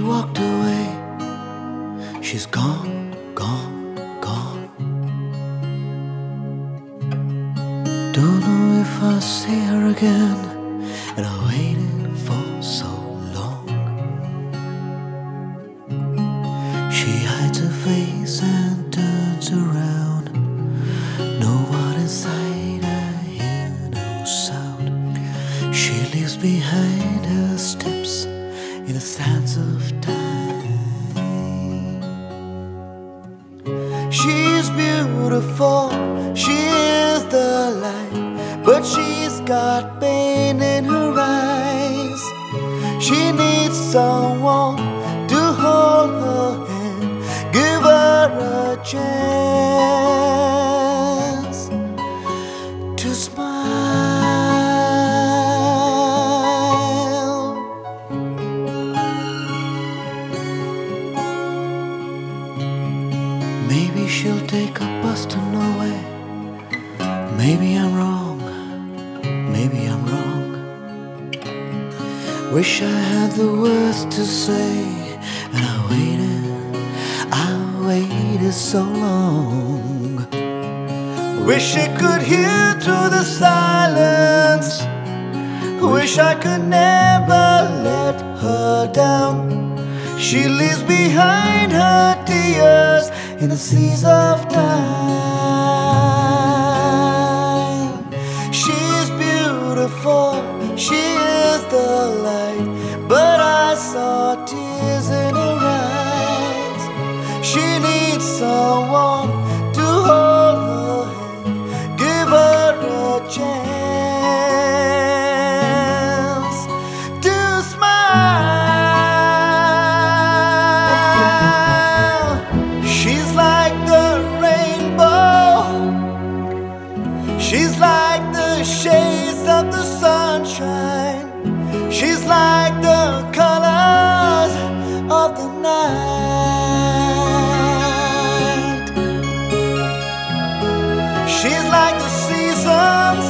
walked away. She's gone, gone, gone. Don't know if I'll see her again, and I waited for so long. She hides her face and turns around. No one inside, I hear no sound. She leaves behind her steps in the sands of time. She's beautiful, she is the light, but she's got pain in her eyes. She needs someone to hold her hand, give her a chance to smile. Maybe she'll take a bus to nowhere. Maybe I'm wrong, maybe I'm wrong. Wish I had the words to say, and I waited so long. Wish I could hear through the silence. Wish I could never let her down. She leaves behind her tears in the seas of time. She's beautiful, she is the light, but I saw tears in her eyes. She needs someone to hold her hand, give her a chance to smile. She's like the rainbow, she's like the shades of the sunshine, she's like the colors of the night. She's like the seasons,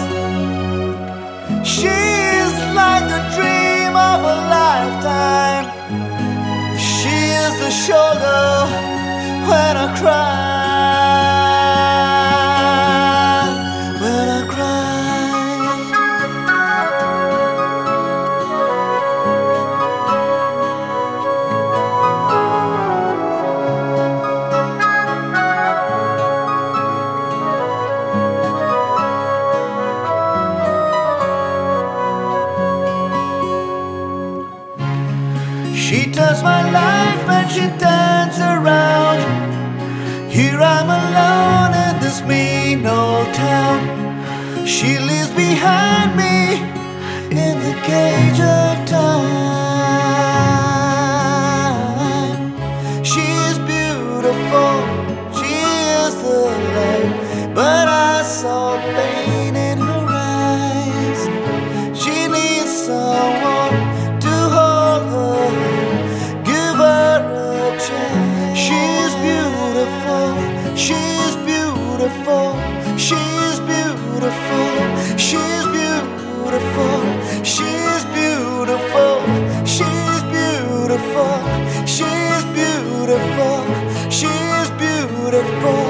she's like the dream of a lifetime. She is the shoulder when I cry, when I cry. She turns my life and she turns around. Here I'm alone in this mean old town. She leaves behind me in the cage of time. She is beautiful, she is the light, but I saw pain in her eyes. She needs someone to hold her hand, give her a chance. She's beautiful, she's beautiful, she's beautiful, she's beautiful, she's beautiful, she's beautiful, she's beautiful, she's beautiful.